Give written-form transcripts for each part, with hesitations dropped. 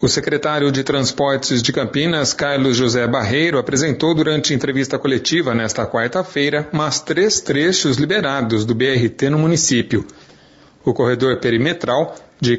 O secretário de Transportes de Campinas, Carlos José Barreiro, apresentou durante entrevista coletiva nesta quarta-feira mais 3 trechos liberados do BRT no município. O corredor perimetral, de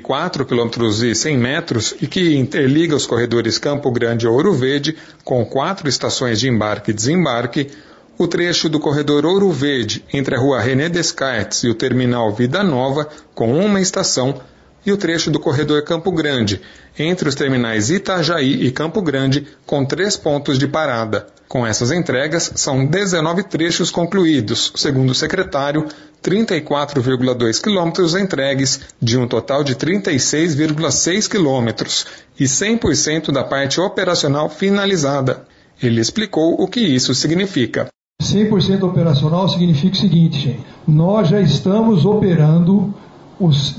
4,1 km e que interliga os corredores Campo Grande e Ouro Verde, com 4 estações de embarque e desembarque, o trecho do corredor Ouro Verde, entre a rua René Descartes e o terminal Vida Nova, com 1 estação, e o trecho do corredor Campo Grande, entre os terminais Itajaí e Campo Grande, com 3 pontos de parada. Com essas entregas, são 19 trechos concluídos, segundo o secretário, 34,2 quilômetros entregues, de um total de 36,6 quilômetros, e 100% da parte operacional finalizada. Ele explicou o que isso significa. 100% operacional significa o seguinte, gente. Nós já estamos operando os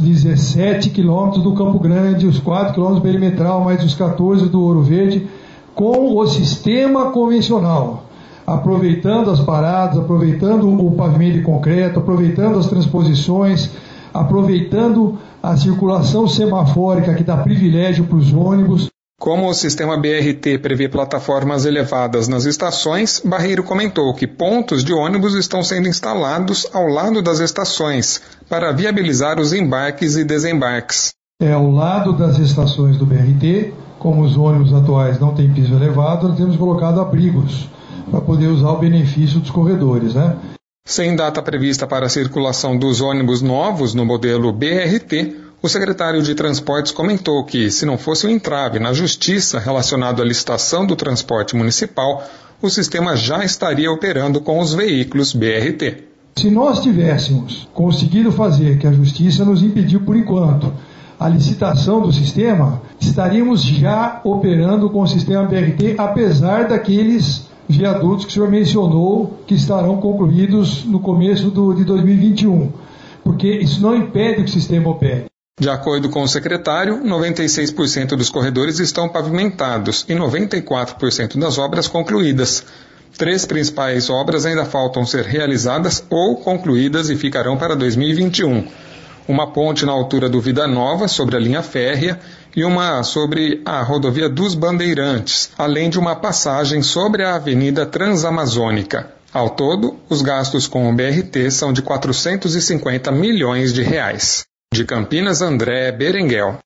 17 quilômetros do Campo Grande, os 4 quilômetros perimetral, mais os 14 do Ouro Verde, com o sistema convencional, aproveitando as paradas, aproveitando o pavimento de concreto, aproveitando as transposições, aproveitando a circulação semafórica que dá privilégio para os ônibus. Como o sistema BRT prevê plataformas elevadas nas estações, Barreiro comentou que pontos de ônibus estão sendo instalados ao lado das estações, para viabilizar os embarques e desembarques. Ao lado das estações do BRT, como os ônibus atuais não têm piso elevado, nós temos colocado abrigos para poder usar o benefício dos corredores, Sem data prevista para a circulação dos ônibus novos no modelo BRT, o secretário de Transportes comentou que, se não fosse um entrave na Justiça relacionado à licitação do transporte municipal, o sistema já estaria operando com os veículos BRT. Se nós tivéssemos conseguido fazer, que a Justiça nos impediu por enquanto, a licitação do sistema, estaríamos já operando com o sistema BRT, apesar daqueles viadutos que o senhor mencionou que estarão concluídos no começo de 2021, porque isso não impede que o sistema opere. De acordo com o secretário, 96% dos corredores estão pavimentados e 94% das obras concluídas. 3 principais obras ainda faltam ser realizadas ou concluídas e ficarão para 2021. Uma ponte na altura do Vida Nova, sobre a linha férrea, e uma sobre a rodovia dos Bandeirantes, além de uma passagem sobre a Avenida Transamazônica. Ao todo, os gastos com o BRT são de R$ 450 milhões. De Campinas, André Berenguel.